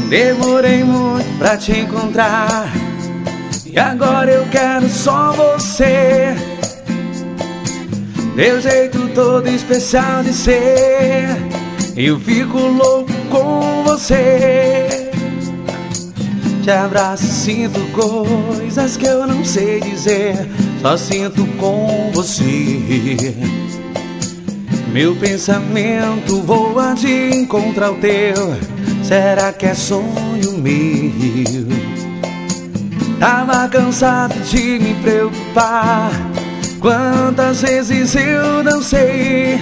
Demorei muito pra te encontrar e agora eu quero só você. Meu jeito todo especial de ser, eu fico louco com você. Te abraço e sinto coisas que eu não sei dizer, só sinto com você. Meu pensamento voa de encontro ao teu, será que é sonho meu? Tava cansado de me preocupar, quantas vezes eu não sei,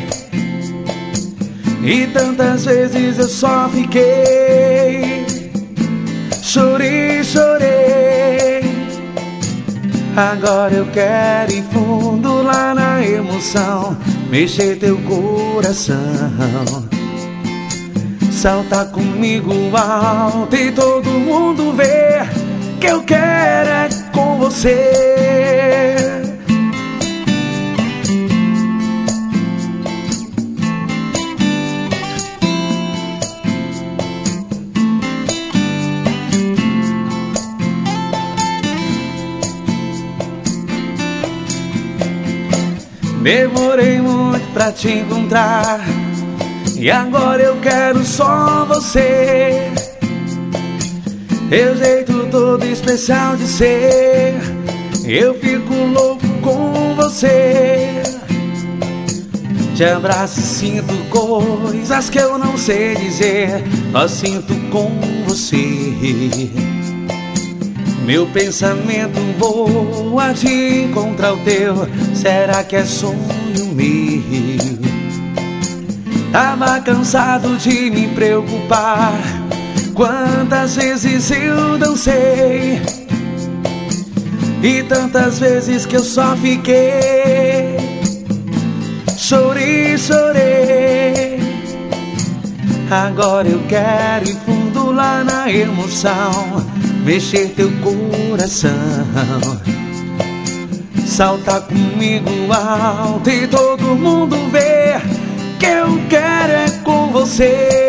e tantas vezes eu só fiquei. Chorei, chorei. Agora eu quero ir fundo lá na emoção, mexer teu coração, salta comigo alto e todo mundo vê que eu quero é com você. Demorei muito pra te encontrar e agora eu quero só você. Teu jeito todo especial de ser, eu fico louco com você. Te abraço e sinto coisas que eu não sei dizer, só sinto com você. Meu pensamento voa de encontro ao teu, será que é sonho meu? Tava cansado de me preocupar, quantas vezes eu não sei, e tantas vezes que eu só fiquei. Chorei, chorei. Agora eu quero ir fundo lá na emoção, mexer teu coração, salta comigo alto e todo mundo vê que eu quero é com você.